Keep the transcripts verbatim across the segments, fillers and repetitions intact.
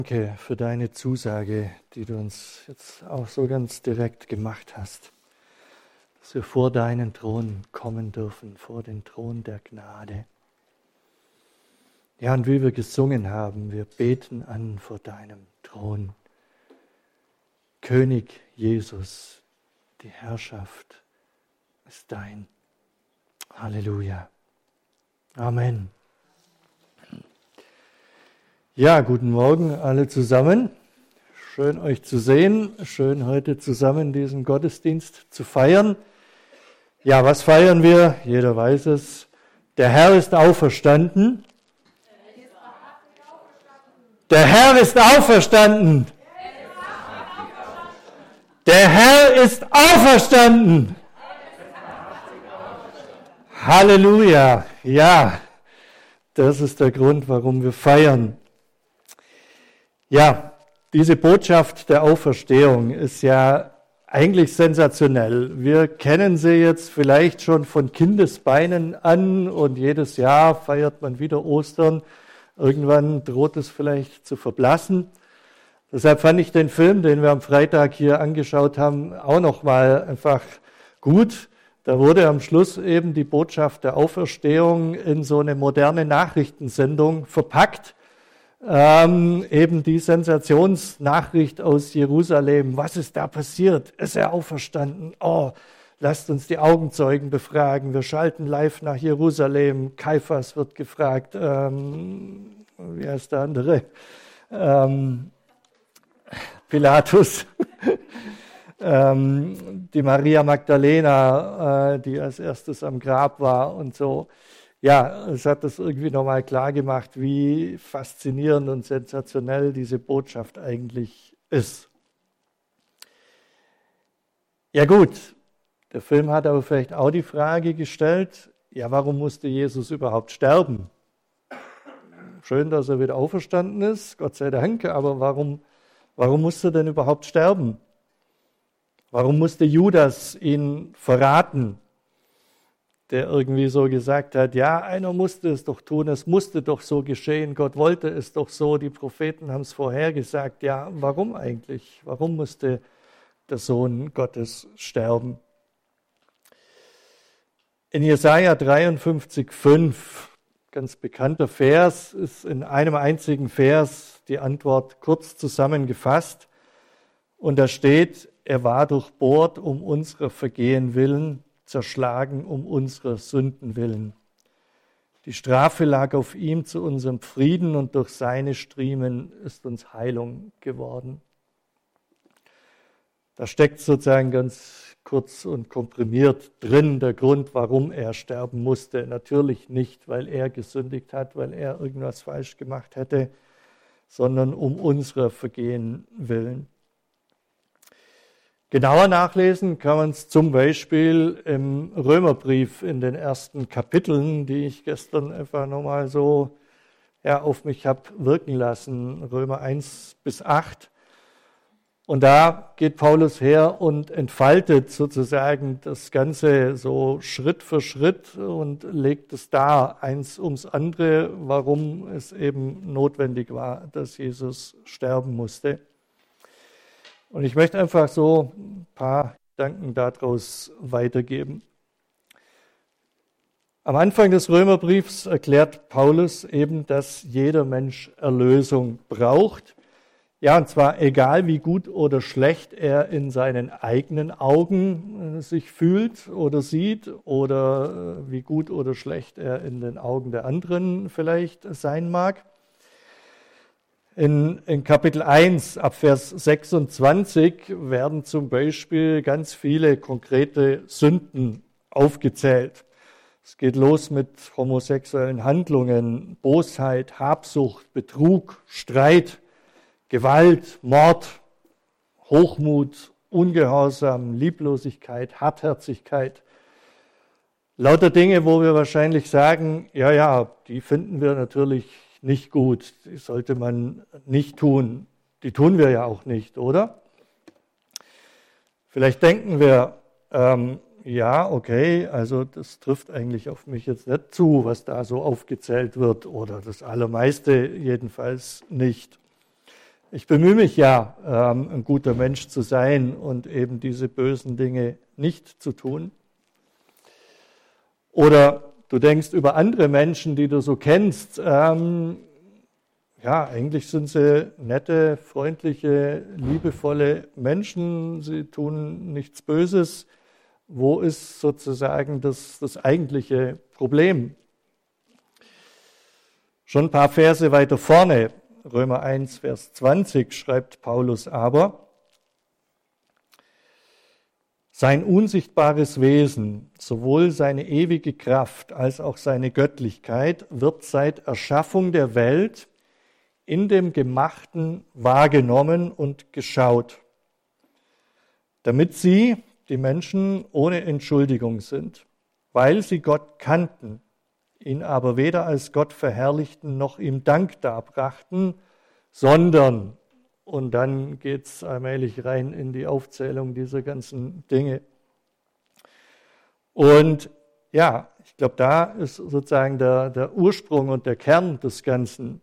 Danke für deine Zusage, die du uns jetzt auch so ganz direkt gemacht hast, dass wir vor deinen Thron kommen dürfen, vor den Thron der Gnade. Ja, und wie wir gesungen haben, wir beten an vor deinem Thron. König Jesus, die Herrschaft ist dein. Halleluja. Amen. Ja, guten Morgen alle zusammen. Schön euch zu sehen, schön heute zusammen diesen Gottesdienst zu feiern. Ja, was feiern wir? Jeder weiß es. Der Herr ist auferstanden. Der Herr ist auferstanden. Der Herr ist auferstanden. Halleluja. Ja, das ist der Grund, warum wir feiern. Ja, diese Botschaft der Auferstehung ist ja eigentlich sensationell. Wir kennen sie jetzt vielleicht schon von Kindesbeinen an und jedes Jahr feiert man wieder Ostern. Irgendwann droht es vielleicht zu verblassen. Deshalb fand ich den Film, den wir am Freitag hier angeschaut haben, auch nochmal einfach gut. Da wurde am Schluss eben die Botschaft der Auferstehung in so eine moderne Nachrichtensendung verpackt. Ähm, eben die Sensationsnachricht aus Jerusalem. Was ist da passiert? Ist er auferstanden? Oh, lasst uns die Augenzeugen befragen. Wir schalten live nach Jerusalem. Kaiphas wird gefragt. Ähm, wie heißt der andere? Ähm, Pilatus. ähm, die Maria Magdalena, äh, die als erstes am Grab war und so. Ja, es hat das irgendwie nochmal klar gemacht, wie faszinierend und sensationell diese Botschaft eigentlich ist. Ja gut, der Film hat aber vielleicht auch die Frage gestellt, ja, warum musste Jesus überhaupt sterben? Schön, dass er wieder auferstanden ist, Gott sei Dank, aber warum, warum musste er denn überhaupt sterben? Warum musste Judas ihn verraten? Der irgendwie so gesagt hat, ja, einer musste es doch tun, es musste doch so geschehen, Gott wollte es doch so, die Propheten haben es vorhergesagt. Ja, warum eigentlich? Warum musste der Sohn Gottes sterben? In Jesaja dreiundfünfzig, fünf, ganz bekannter Vers, ist in einem einzigen Vers die Antwort kurz zusammengefasst. Und da steht, er war durchbohrt um unserer Vergehen willen, zerschlagen um unserer Sünden willen. Die Strafe lag auf ihm zu unserem Frieden und durch seine Striemen ist uns Heilung geworden. Da steckt sozusagen ganz kurz und komprimiert drin der Grund, warum er sterben musste. Natürlich nicht, weil er gesündigt hat, weil er irgendwas falsch gemacht hätte, sondern um unserer Vergehen willen. Genauer nachlesen kann man es zum Beispiel im Römerbrief in den ersten Kapiteln, die ich gestern einfach nochmal so ja, auf mich habe wirken lassen, Römer eins bis acht. Und da geht Paulus her und entfaltet sozusagen das Ganze so Schritt für Schritt und legt es dar, eins ums andere, warum es eben notwendig war, dass Jesus sterben musste. Und ich möchte einfach so ein paar Gedanken daraus weitergeben. Am Anfang des Römerbriefs erklärt Paulus eben, dass jeder Mensch Erlösung braucht. Ja, und zwar egal, wie gut oder schlecht er in seinen eigenen Augen sich fühlt oder sieht oder wie gut oder schlecht er in den Augen der anderen vielleicht sein mag. In, in Kapitel eins, ab Vers sechsundzwanzig, werden zum Beispiel ganz viele konkrete Sünden aufgezählt. Es geht los mit homosexuellen Handlungen, Bosheit, Habsucht, Betrug, Streit, Gewalt, Mord, Hochmut, Ungehorsam, Lieblosigkeit, Hartherzigkeit. Lauter Dinge, wo wir wahrscheinlich sagen, ja, ja, die finden wir natürlich nicht gut, die sollte man nicht tun. Die tun wir ja auch nicht, oder? Vielleicht denken wir, ähm, ja, okay, also das trifft eigentlich auf mich jetzt nicht zu, was da so aufgezählt wird, oder das Allermeiste jedenfalls nicht. ich bemühe mich ja, ähm, ein guter Mensch zu sein und eben diese bösen Dinge nicht zu tun. Oder du denkst über andere Menschen, die du so kennst, ähm, ja, eigentlich sind sie nette, freundliche, liebevolle Menschen, sie tun nichts Böses. Wo ist sozusagen das, das eigentliche Problem? Schon ein paar Verse weiter vorne, Römer eins, Vers zwanzig, schreibt Paulus aber: Sein unsichtbares Wesen, sowohl seine ewige Kraft als auch seine Göttlichkeit, wird seit Erschaffung der Welt in dem Gemachten wahrgenommen und geschaut, damit sie, die Menschen, ohne Entschuldigung sind, weil sie Gott kannten, ihn aber weder als Gott verherrlichten noch ihm Dank darbrachten, sondern, und dann geht es allmählich rein in die Aufzählung dieser ganzen Dinge. Und ja, ich glaube, da ist sozusagen der, der Ursprung und der Kern des Ganzen.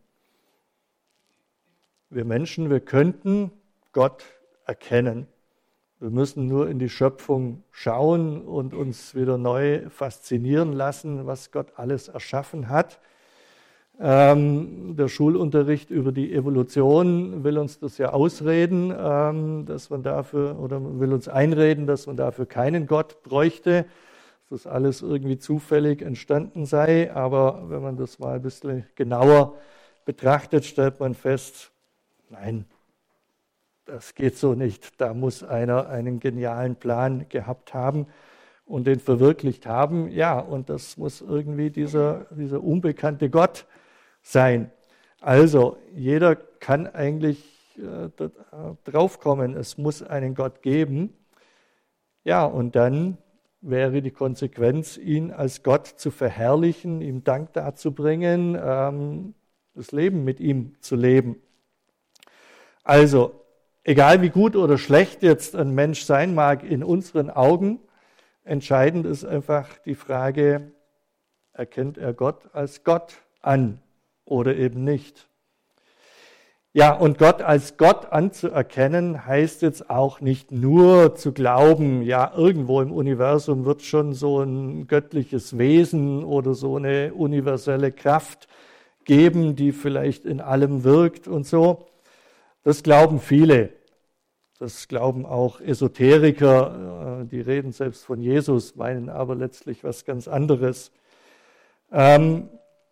Wir Menschen, wir könnten Gott erkennen. Wir müssen nur in die Schöpfung schauen und uns wieder neu faszinieren lassen, was Gott alles erschaffen hat. Ähm, der Schulunterricht über die Evolution will uns das ja ausreden, ähm, dass man dafür, oder will uns einreden, dass man dafür keinen Gott bräuchte, dass das alles irgendwie zufällig entstanden sei. Aber wenn man das mal ein bisschen genauer betrachtet, stellt man fest, nein, das geht so nicht. Da muss einer einen genialen Plan gehabt haben und den verwirklicht haben. Ja, und das muss irgendwie dieser, dieser unbekannte Gott sein. Also, jeder kann eigentlich äh, draufkommen, es muss einen Gott geben. Ja, und dann wäre die Konsequenz, ihn als Gott zu verherrlichen, ihm Dank darzubringen, ähm, das Leben mit ihm zu leben. Also, egal wie gut oder schlecht jetzt ein Mensch sein mag in unseren Augen, entscheidend ist einfach die Frage, erkennt er Gott als Gott an oder eben nicht? Ja, und Gott als Gott anzuerkennen, heißt jetzt auch nicht nur zu glauben, ja, irgendwo im Universum wird schon so ein göttliches Wesen oder so eine universelle Kraft geben, die vielleicht in allem wirkt und so. Das glauben viele. Das glauben auch Esoteriker, die reden selbst von Jesus, meinen aber letztlich was ganz anderes. Ähm,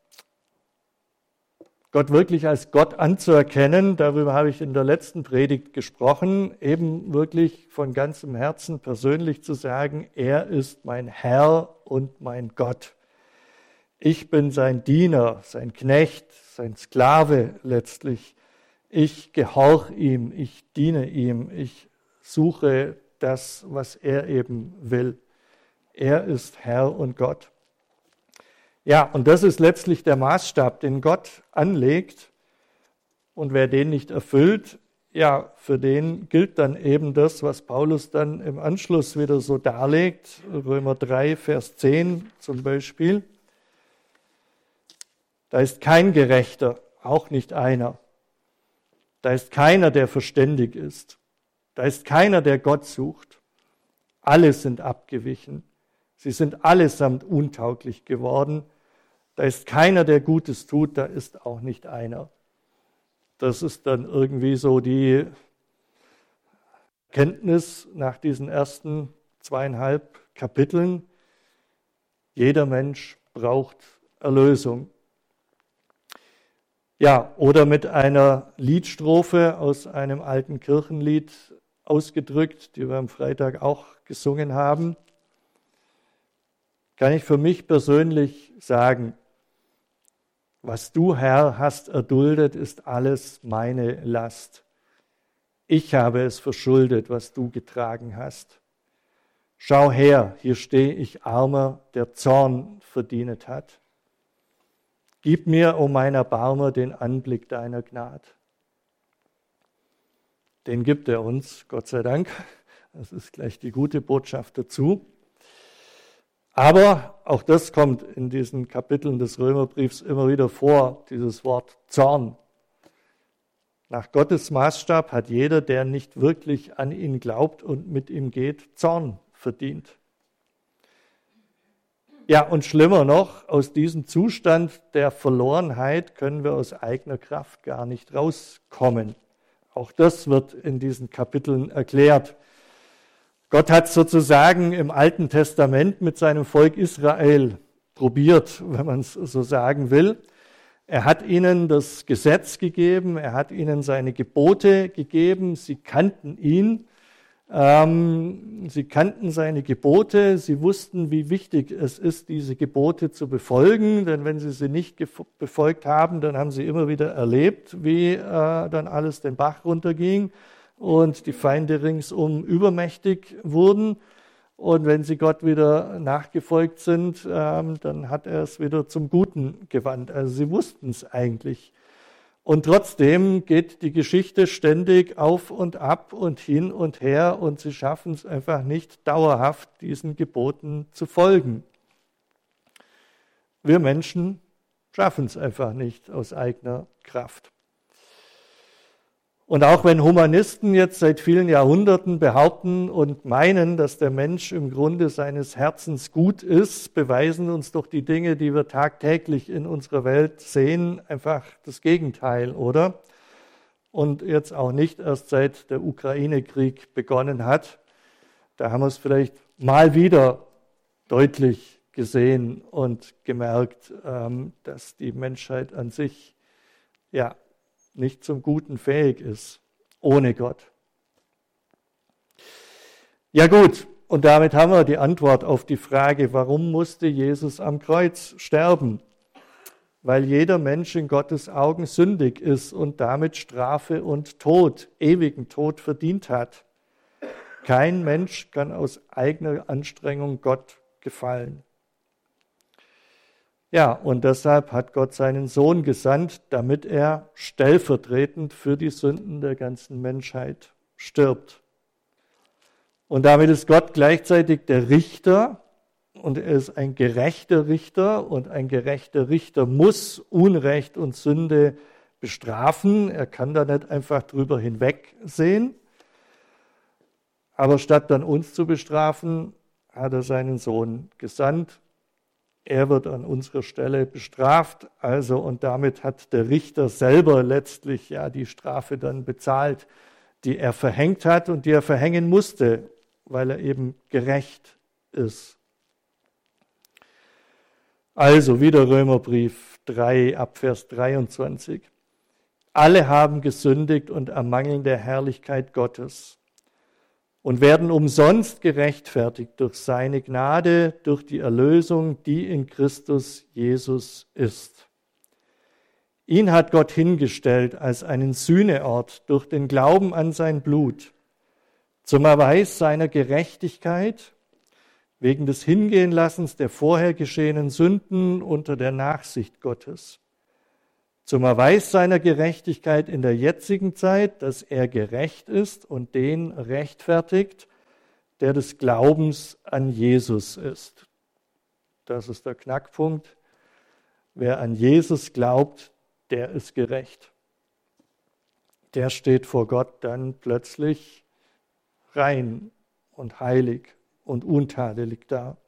Gott wirklich als Gott anzuerkennen, darüber habe ich in der letzten Predigt gesprochen, eben wirklich von ganzem Herzen persönlich zu sagen, er ist mein Herr und mein Gott. Ich bin sein Diener, sein Knecht, sein Sklave letztlich. Ich gehorche ihm, ich diene ihm, ich suche das, was er eben will. Er ist Herr und Gott. Ja, und das ist letztlich der Maßstab, den Gott anlegt. Und wer den nicht erfüllt, ja, für den gilt dann eben das, was Paulus dann im Anschluss wieder so darlegt. Römer drei, Vers zehn zum Beispiel. Da ist kein Gerechter, auch nicht einer. Da ist keiner, der verständig ist. Da ist keiner, der Gott sucht. Alle sind abgewichen. Sie sind allesamt untauglich geworden. Da ist keiner, der Gutes tut, da ist auch nicht einer. Das ist dann irgendwie so die Kenntnis nach diesen ersten zweieinhalb Kapiteln. Jeder Mensch braucht Erlösung. Ja, oder mit einer Liedstrophe aus einem alten Kirchenlied ausgedrückt, die wir am Freitag auch gesungen haben, kann ich für mich persönlich sagen, was du, Herr, hast erduldet, ist alles meine Last. Ich habe es verschuldet, was du getragen hast. Schau her, hier stehe ich Armer, der Zorn verdient hat. Gib mir, o mein Erbarmer, den Anblick deiner Gnade. Den gibt er uns, Gott sei Dank. Das ist gleich die gute Botschaft dazu. Aber auch das kommt in diesen Kapiteln des Römerbriefs immer wieder vor, dieses Wort Zorn. Nach Gottes Maßstab hat jeder, der nicht wirklich an ihn glaubt und mit ihm geht, Zorn verdient. Ja, und schlimmer noch, aus diesem Zustand der Verlorenheit können wir aus eigener Kraft gar nicht rauskommen. Auch das wird in diesen Kapiteln erklärt. Gott hat sozusagen im Alten Testament mit seinem Volk Israel probiert, wenn man es so sagen will. Er hat ihnen das Gesetz gegeben, er hat ihnen seine Gebote gegeben, sie kannten ihn. Ähm, sie kannten seine Gebote, sie wussten, wie wichtig es ist, diese Gebote zu befolgen, denn wenn sie sie nicht befolgt haben, dann haben sie immer wieder erlebt, wie äh, dann alles den Bach runterging und die Feinde ringsum übermächtig wurden. Und wenn sie Gott wieder nachgefolgt sind, ähm, dann hat er es wieder zum Guten gewandt. Also sie wussten es eigentlich. Und trotzdem geht die Geschichte ständig auf und ab und hin und her und sie schaffen es einfach nicht dauerhaft, diesen Geboten zu folgen. Wir Menschen schaffen es einfach nicht aus eigener Kraft. Und auch wenn Humanisten jetzt seit vielen Jahrhunderten behaupten und meinen, dass der Mensch im Grunde seines Herzens gut ist, beweisen uns doch die Dinge, die wir tagtäglich in unserer Welt sehen, einfach das Gegenteil, oder? Und jetzt auch nicht erst seit der Ukraine-Krieg begonnen hat. Da haben wir es vielleicht mal wieder deutlich gesehen und gemerkt, dass die Menschheit an sich, ja, nicht zum Guten fähig ist, ohne Gott. Ja gut, und damit haben wir die Antwort auf die Frage, warum musste Jesus am Kreuz sterben? Weil jeder Mensch in Gottes Augen sündig ist und damit Strafe und Tod, ewigen Tod verdient hat. Kein Mensch kann aus eigener Anstrengung Gott gefallen. Ja, und deshalb hat Gott seinen Sohn gesandt, damit er stellvertretend für die Sünden der ganzen Menschheit stirbt. Und damit ist Gott gleichzeitig der Richter und er ist ein gerechter Richter und ein gerechter Richter muss Unrecht und Sünde bestrafen. Er kann da nicht einfach drüber hinwegsehen. Aber statt dann uns zu bestrafen, hat er seinen Sohn gesandt. Er wird an unserer Stelle bestraft, also und damit hat der Richter selber letztlich ja die Strafe dann bezahlt, die er verhängt hat und die er verhängen musste, weil er eben gerecht ist. Also wieder Römerbrief drei, ab Vers dreiundzwanzig. Alle haben gesündigt und ermangeln der Herrlichkeit Gottes und werden umsonst gerechtfertigt durch seine Gnade, durch die Erlösung, die in Christus Jesus ist. Ihn hat Gott hingestellt als einen Sühneort durch den Glauben an sein Blut, zum Erweis seiner Gerechtigkeit, wegen des Hingehenlassens der vorher geschehenen Sünden unter der Nachsicht Gottes, zum Erweis seiner Gerechtigkeit in der jetzigen Zeit, dass er gerecht ist und den rechtfertigt, der des Glaubens an Jesus ist. Das ist der Knackpunkt. Wer an Jesus glaubt, der ist gerecht. Der steht vor Gott dann plötzlich rein und heilig und untadelig da.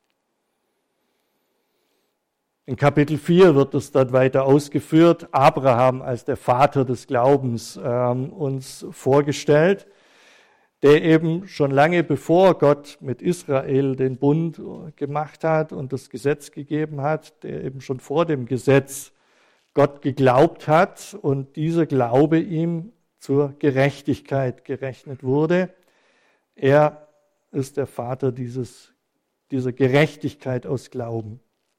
In Kapitel vier wird es dort weiter ausgeführt, Abraham als der Vater des Glaubens ähm, uns vorgestellt, der eben schon lange bevor Gott mit Israel den Bund gemacht hat und das Gesetz gegeben hat, der eben schon vor dem Gesetz Gott geglaubt hat und dieser Glaube ihm zur Gerechtigkeit gerechnet wurde. Er ist der Vater dieses, dieser Gerechtigkeit aus Glauben.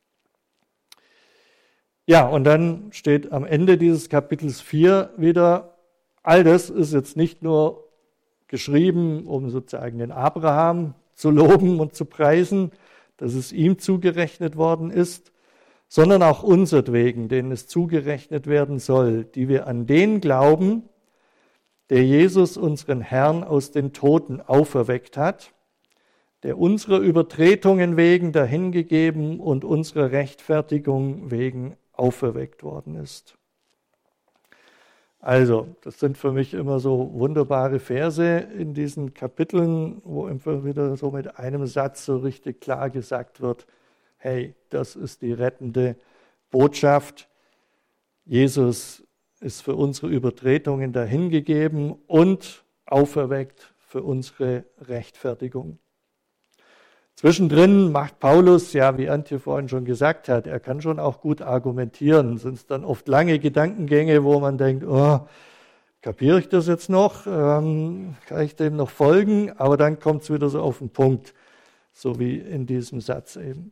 Ja, und dann steht am Ende dieses Kapitels vier wieder, all das ist jetzt nicht nur geschrieben, um sozusagen den Abraham zu loben und zu preisen, dass es ihm zugerechnet worden ist, sondern auch unsertwegen, denen es zugerechnet werden soll, die wir an den glauben, der Jesus, unseren Herrn, aus den Toten auferweckt hat, der unserer Übertretungen wegen dahingegeben und unserer Rechtfertigung wegen auferweckt worden ist. Also, das sind für mich immer so wunderbare Verse in diesen Kapiteln, wo immer wieder so mit einem Satz so richtig klar gesagt wird, hey, das ist die rettende Botschaft. Jesus ist für unsere Übertretungen dahingegeben und auferweckt für unsere Rechtfertigung. Zwischendrin macht Paulus, ja, wie Antje vorhin schon gesagt hat, er kann schon auch gut argumentieren. Es sind dann oft lange Gedankengänge, wo man denkt, oh, kapiere ich das jetzt noch? Ähm, kann ich dem noch folgen? Aber dann kommt es wieder so auf den Punkt, so wie in diesem Satz eben.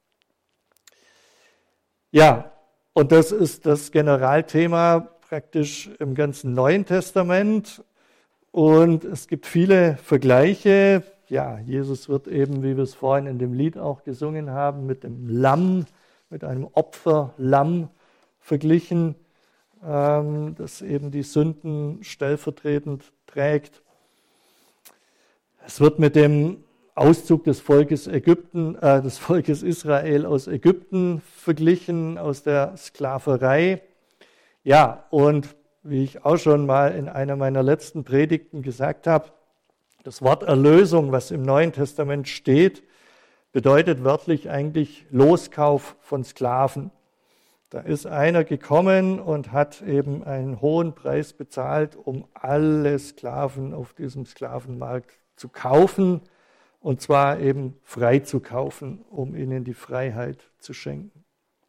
Ja, und das ist das Generalthema praktisch im ganzen Neuen Testament. Und es gibt viele Vergleiche. Ja, Jesus wird eben, wie wir es vorhin in dem Lied auch gesungen haben, mit dem Lamm, mit einem Opferlamm verglichen, ähm, das eben die Sünden stellvertretend trägt. Es wird mit dem Auszug des Volkes Ägypten, äh, des Volkes Israel aus Ägypten verglichen, aus der Sklaverei. Ja, und wie ich auch schon mal in einer meiner letzten Predigten gesagt habe, das Wort Erlösung, was im Neuen Testament steht, bedeutet wörtlich eigentlich Loskauf von Sklaven. Da ist einer gekommen und hat eben einen hohen Preis bezahlt, um alle Sklaven auf diesem Sklavenmarkt zu kaufen, und zwar eben frei zu kaufen, um ihnen die Freiheit zu schenken.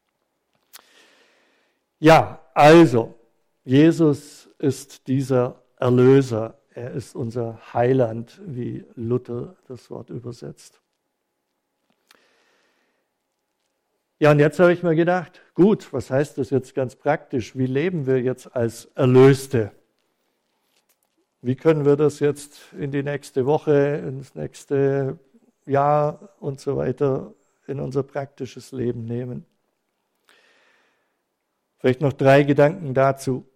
Ja, also, Jesus ist dieser Erlöser. Er ist unser Heiland, wie Luther das Wort übersetzt. Ja, und jetzt habe ich mir gedacht, gut, was heißt das jetzt ganz praktisch? Wie leben wir jetzt als Erlöste? Wie können wir das jetzt in die nächste Woche, ins nächste Jahr und so weiter in unser praktisches Leben nehmen? Vielleicht noch drei Gedanken dazu.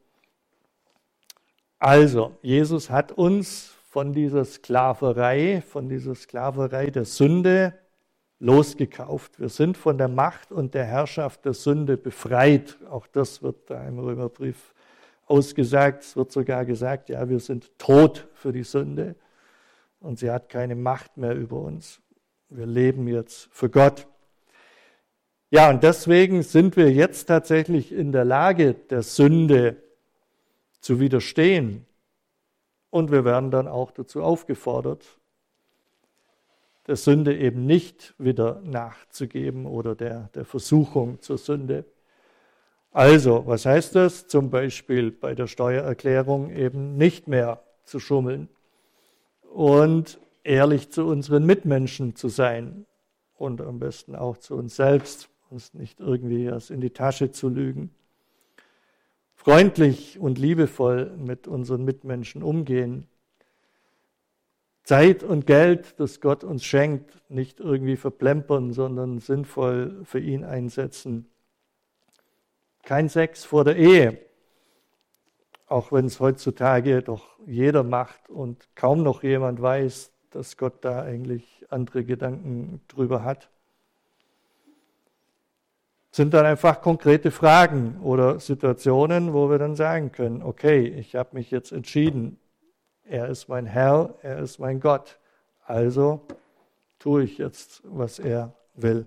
Also, Jesus hat uns von dieser Sklaverei, von dieser Sklaverei der Sünde losgekauft. Wir sind von der Macht und der Herrschaft der Sünde befreit. Auch das wird da im Römerbrief ausgesagt. Es wird sogar gesagt, ja, wir sind tot für die Sünde und sie hat keine Macht mehr über uns. Wir leben jetzt für Gott. Ja, und deswegen sind wir jetzt tatsächlich in der Lage, der Sünde zu widerstehen. Und wir werden dann auch dazu aufgefordert, der Sünde eben nicht wieder nachzugeben oder der, der Versuchung zur Sünde. Also, was heißt das? Zum Beispiel bei der Steuererklärung eben nicht mehr zu schummeln und ehrlich zu unseren Mitmenschen zu sein und am besten auch zu uns selbst, uns nicht irgendwie erst in die Tasche zu lügen. Freundlich und liebevoll mit unseren Mitmenschen umgehen. Zeit und Geld, das Gott uns schenkt, nicht irgendwie verplempern, sondern sinnvoll für ihn einsetzen. Kein Sex vor der Ehe, auch wenn es heutzutage doch jeder macht und kaum noch jemand weiß, dass Gott da eigentlich andere Gedanken drüber hat. Sind dann einfach konkrete Fragen oder Situationen, wo wir dann sagen können, okay, ich habe mich jetzt entschieden, er ist mein Herr, er ist mein Gott, also tue ich jetzt, was er will.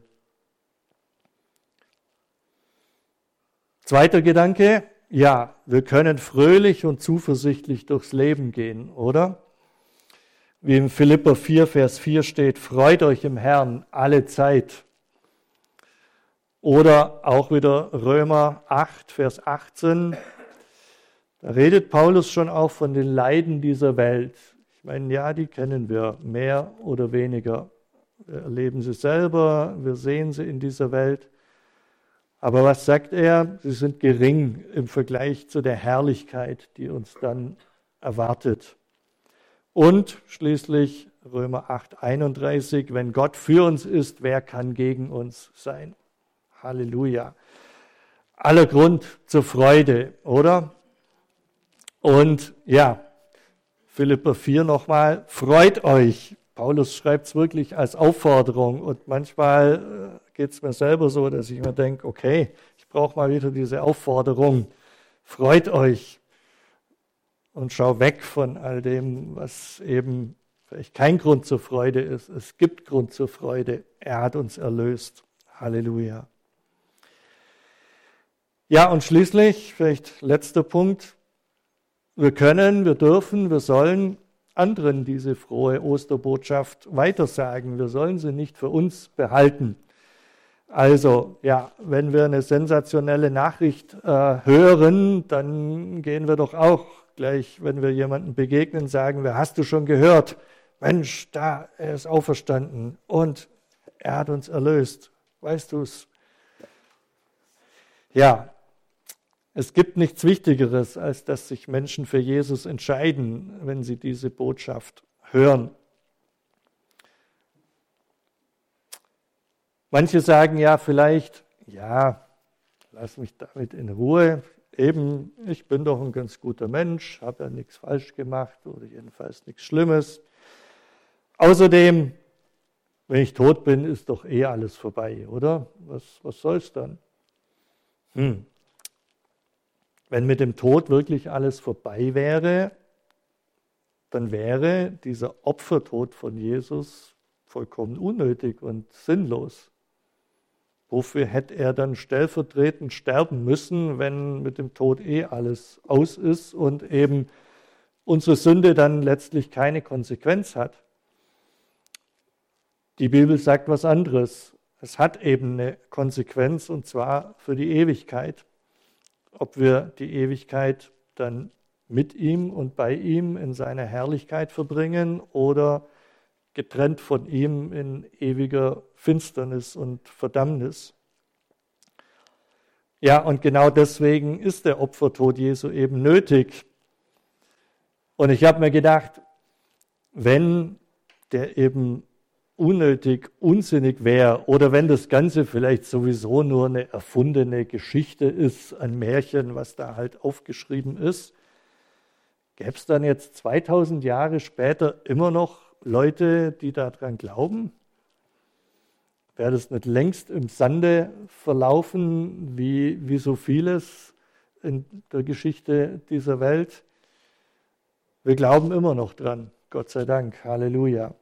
Zweiter Gedanke, ja, wir können fröhlich und zuversichtlich durchs Leben gehen, oder? Wie in Philipper vier, Vers vier steht, freut euch im Herrn alle Zeit. Oder auch wieder Römer acht, Vers achtzehn. Da redet Paulus schon auch von den Leiden dieser Welt. Ich meine, ja, die kennen wir mehr oder weniger. Wir erleben sie selber, wir sehen sie in dieser Welt. Aber was sagt er? Sie sind gering im Vergleich zu der Herrlichkeit, die uns dann erwartet. Und schließlich Römer acht, einunddreißig, wenn Gott für uns ist, wer kann gegen uns sein? Halleluja. Aller Grund zur Freude, oder? Und ja, Philipper vier nochmal, freut euch. Paulus schreibt es wirklich als Aufforderung und manchmal geht es mir selber so, dass ich mir denke, okay, ich brauche mal wieder diese Aufforderung. Freut euch. und schau weg von all dem, was eben vielleicht kein Grund zur Freude ist. Es gibt Grund zur Freude. Er hat uns erlöst. Halleluja. Ja, und schließlich, vielleicht letzter Punkt, wir können, wir dürfen, wir sollen anderen diese frohe Osterbotschaft weitersagen. Wir sollen sie nicht für uns behalten. Also, ja, wenn wir eine sensationelle Nachricht äh, hören, dann gehen wir doch auch gleich, wenn wir jemandem begegnen, sagen wir, hast du schon gehört? Mensch, da, er ist auferstanden und er hat uns erlöst. Weißt du es? Ja, es gibt nichts Wichtigeres, als dass sich Menschen für Jesus entscheiden, wenn sie diese Botschaft hören. Manche sagen ja vielleicht, ja, lass mich damit in Ruhe. Eben, ich bin doch ein ganz guter Mensch, habe ja nichts falsch gemacht oder jedenfalls nichts Schlimmes. Außerdem, wenn ich tot bin, ist doch eh alles vorbei, oder? Was, was soll's dann? Hm. Wenn mit dem Tod wirklich alles vorbei wäre, dann wäre dieser Opfertod von Jesus vollkommen unnötig und sinnlos. Wofür hätte er dann stellvertretend sterben müssen, wenn mit dem Tod eh alles aus ist und eben unsere Sünde dann letztlich keine Konsequenz hat? Die Bibel sagt was anderes. Es hat eben eine Konsequenz und zwar für die Ewigkeit. Ob wir die Ewigkeit dann mit ihm und bei ihm in seiner Herrlichkeit verbringen oder getrennt von ihm in ewiger Finsternis und Verdammnis. Ja, und genau deswegen ist der Opfertod Jesu eben nötig. Und ich habe mir gedacht, wenn der eben unnötig, unsinnig wäre oder wenn das Ganze vielleicht sowieso nur eine erfundene Geschichte ist, ein Märchen, was da halt aufgeschrieben ist, gäbe es dann jetzt zweitausend Jahre später immer noch Leute, die daran glauben? Wäre das nicht längst im Sande verlaufen, wie, wie so vieles in der Geschichte dieser Welt? Wir glauben immer noch dran, Gott sei Dank, Halleluja.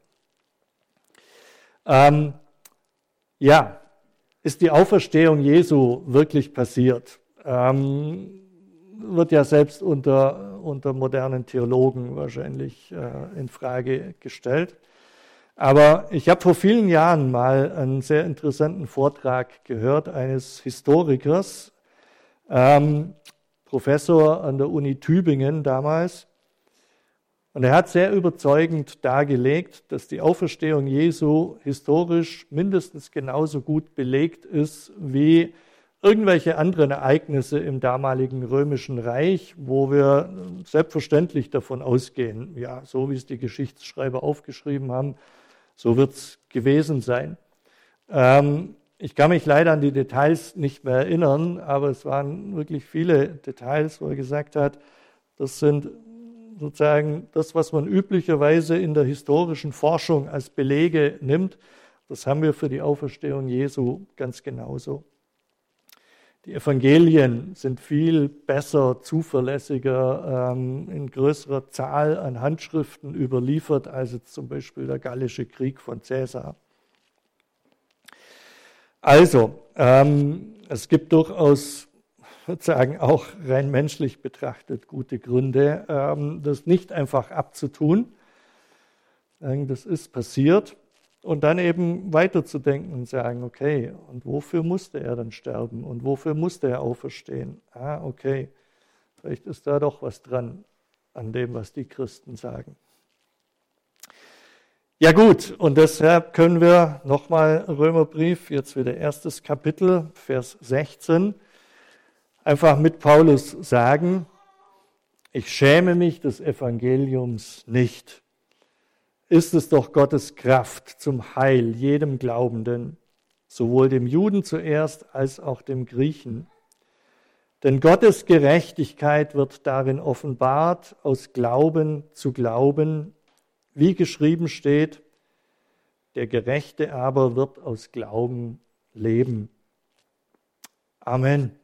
Ähm, ja, ist die Auferstehung Jesu wirklich passiert? Ähm, wird ja selbst unter, unter modernen Theologen wahrscheinlich äh, in Frage gestellt. Aber ich habe vor vielen Jahren mal einen sehr interessanten Vortrag gehört eines Historikers, ähm, Professor an der Uni Tübingen damals. Und er hat sehr überzeugend dargelegt, dass die Auferstehung Jesu historisch mindestens genauso gut belegt ist wie irgendwelche anderen Ereignisse im damaligen Römischen Reich, wo wir selbstverständlich davon ausgehen, ja, so wie es die Geschichtsschreiber aufgeschrieben haben, so wird es gewesen sein. Ähm, ich kann mich leider an die Details nicht mehr erinnern, aber es waren wirklich viele Details, wo er gesagt hat, das sind sozusagen das, was man üblicherweise in der historischen Forschung als Belege nimmt, das haben wir für die Auferstehung Jesu ganz genauso. Die Evangelien sind viel besser, zuverlässiger, ähm, in größerer Zahl an Handschriften überliefert als jetzt zum Beispiel der Gallische Krieg von Caesar. Also, ähm, es gibt durchaus, sozusagen auch rein menschlich betrachtet, gute Gründe, ähm, das nicht einfach abzutun. Das ist passiert. Und dann eben weiterzudenken und sagen, okay, und wofür musste er dann sterben? Und wofür musste er auferstehen? Ah, okay, vielleicht ist da doch was dran an dem, was die Christen sagen. Ja gut, und deshalb können wir nochmal Römerbrief, jetzt wieder erstes Kapitel, Vers sechzehn, einfach mit Paulus sagen, ich schäme mich des Evangeliums nicht. Ist es doch Gottes Kraft zum Heil jedem Glaubenden, sowohl dem Juden zuerst als auch dem Griechen. Denn Gottes Gerechtigkeit wird darin offenbart, aus Glauben zu Glauben, wie geschrieben steht, der Gerechte aber wird aus Glauben leben. Amen.